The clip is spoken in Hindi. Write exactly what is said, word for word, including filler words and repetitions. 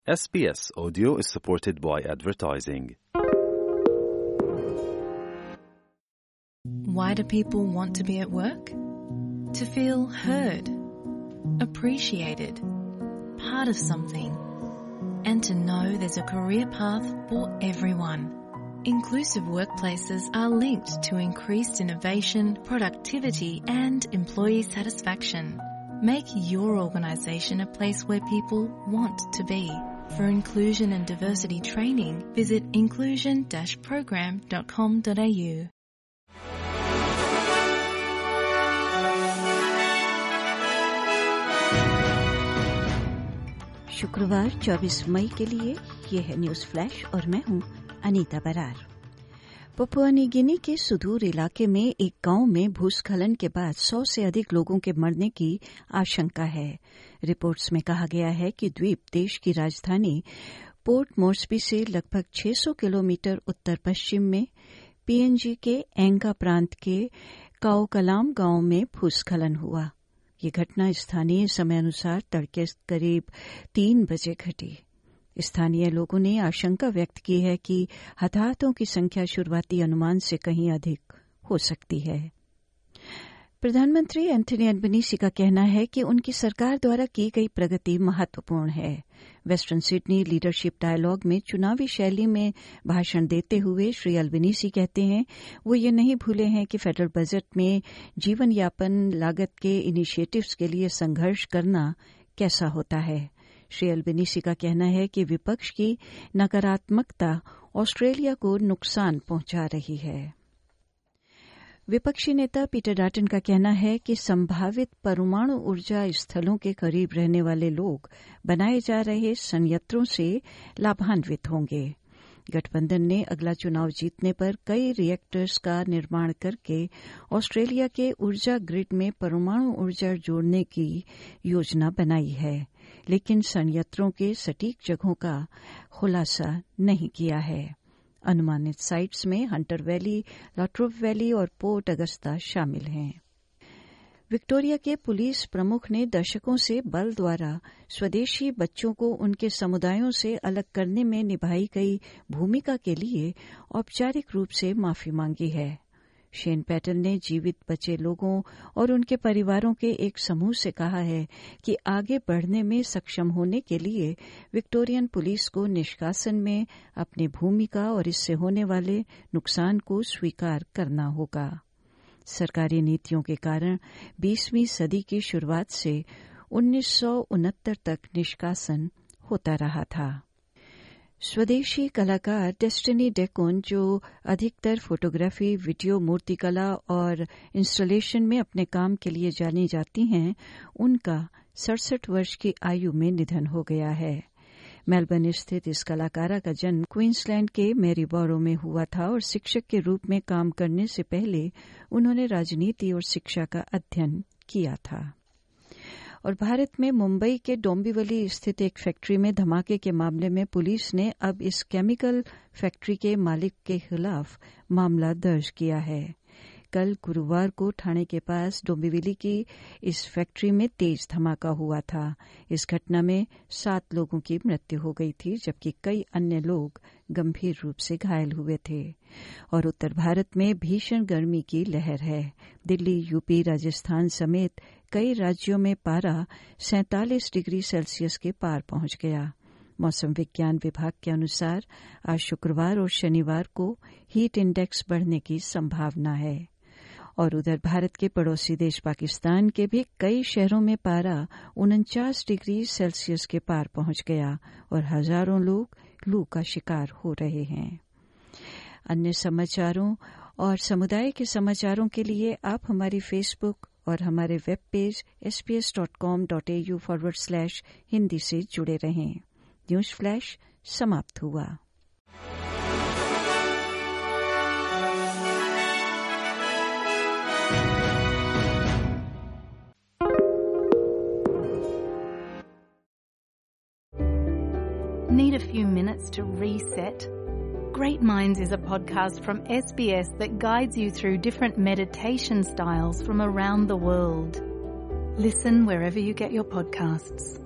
S B S Audio is supported by advertising. Why do people want to be at work? To feel heard, appreciated, part of something, and to know there's a career path for everyone. Inclusive workplaces are linked to increased innovation, productivity, and employee satisfaction. Make your organisation a place where people want to be. For inclusion and diversity training, visit inclusion dash program dot com dot a u. शुक्रवार चौबीस मई के लिए ये है न्यूज फ्लैश और मैं हूं Anita Brar. Papua New Guinea के सुदूर इलाके में एक गांव में भूस्खलन के बाद सौ से अधिक लोगों के मरने की आशंका है। रिपोर्ट्स में कहा गया है कि द्वीप देश की राजधानी पोर्ट मोर्सबी से लगभग छह सौ किलोमीटर उत्तर पश्चिम में पीएनजी के एंगा प्रांत के काओकलाम गांव में भूस्खलन हुआ। ये घटना स्थानीय समय अनुसार तड़के करीब तीन बजे घटी। स्थानीय लोगों ने आशंका व्यक्त की है कि हताहतों की संख्या शुरुआती अनुमान से कहीं अधिक हो सकती है। प्रधानमंत्री एंथनी एल्बनीसी का कहना है कि उनकी सरकार द्वारा की गई प्रगति महत्वपूर्ण है। वेस्टर्न सिडनी लीडरशिप डायलॉग में चुनावी शैली में भाषण देते हुए श्री एल्बनीसी कहते हैं वो ये नहीं भूले हैं कि फेडरल बजट में जीवन यापन लागत के इनिशिएटिव्स के लिए संघर्ष करना कैसा होता है। श्री एल्बनीसी का कहना है कि विपक्ष की नकारात्मकता ऑस्ट्रेलिया को नुकसान पहुंचा रही है। विपक्षी नेता पीटर डाटन का कहना है कि संभावित परमाणु ऊर्जा स्थलों के करीब रहने वाले लोग बनाए जा रहे संयंत्रों से लाभान्वित होंगे। गठबंधन ने अगला चुनाव जीतने पर कई रिएक्टर्स का निर्माण करके ऑस्ट्रेलिया के ऊर्जा ग्रिड में परमाणु ऊर्जा जोड़ने की योजना बनाई है, लेकिन संयंत्रों के सटीक जगहों का खुलासा नहीं किया है। अनुमानित साइट्स में हंटर वैली, लाट्रोब वैली और पोर्ट अगस्ता शामिल हैं। विक्टोरिया के पुलिस प्रमुख ने दशकों से बल द्वारा स्वदेशी बच्चों को उनके समुदायों से अलग करने में निभाई गई भूमिका के लिए औपचारिक रूप से माफी मांगी है। शेन पैटन ने जीवित बचे लोगों और उनके परिवारों के एक समूह से कहा है कि आगे बढ़ने में सक्षम होने के लिए विक्टोरियन पुलिस को निष्कासन में अपनी भूमिका और इससे होने वाले नुकसान को स्वीकार करना होगा। सरकारी नीतियों के कारण बीसवीं सदी की शुरुआत से उन्नीस सौ उनहत्तर तक निष्कासन होता रहा था। स्वदेशी कलाकार डेस्टिनी डेकोन, जो अधिकतर फोटोग्राफी, वीडियो, मूर्तिकला और इंस्टॉलेशन में अपने काम के लिए जानी जाती हैं, उनका सड़सठ वर्ष की आयु में निधन हो गया है। मेलबर्न स्थित इस कलाकारा का जन्म क्वींसलैंड के मैरीबोरो में हुआ था और शिक्षक के रूप में काम करने से पहले उन्होंने राजनीति और शिक्षा का अध्ययन किया था। और भारत में मुंबई के डोंबिवली स्थित एक फैक्ट्री में धमाके के मामले में पुलिस ने अब इस केमिकल फैक्ट्री के मालिक के खिलाफ मामला दर्ज किया है। कल गुरुवार को ठाणे के पास डोंबिवली की इस फैक्ट्री में तेज धमाका हुआ था। इस घटना में सात लोगों की मृत्यु हो गई थी, जबकि कई अन्य लोग गंभीर रूप से घायल हुए थे। और उत्तर भारत में भीषण गर्मी की लहर है। दिल्ली, यूपी, राजस्थान समेत कई राज्यों में पारा सैंतालीस डिग्री सेल्सियस के पार पहुंच गया। मौसम विज्ञान विभाग के अनुसार आज शुक्रवार और शनिवार को हीट इंडेक्स बढ़ने की संभावना है। और उधर भारत के पड़ोसी देश पाकिस्तान के भी कई शहरों में पारा उनचास डिग्री सेल्सियस के पार पहुंच गया और हजारों लोग लू का शिकार हो रहे हैं। अन्य समाचारों और समुदाय के समाचारों के लिए आप हमारी फेसबुक और हमारे web page S B S dot com dot A U forward slash Hindi से जुड़े रहें। न्यूज फ्लैश समाप्त हुआ। Need a few minutes to reset? Great Minds is a podcast from S B S that guides you through different meditation styles from around the world. Listen wherever you get your podcasts.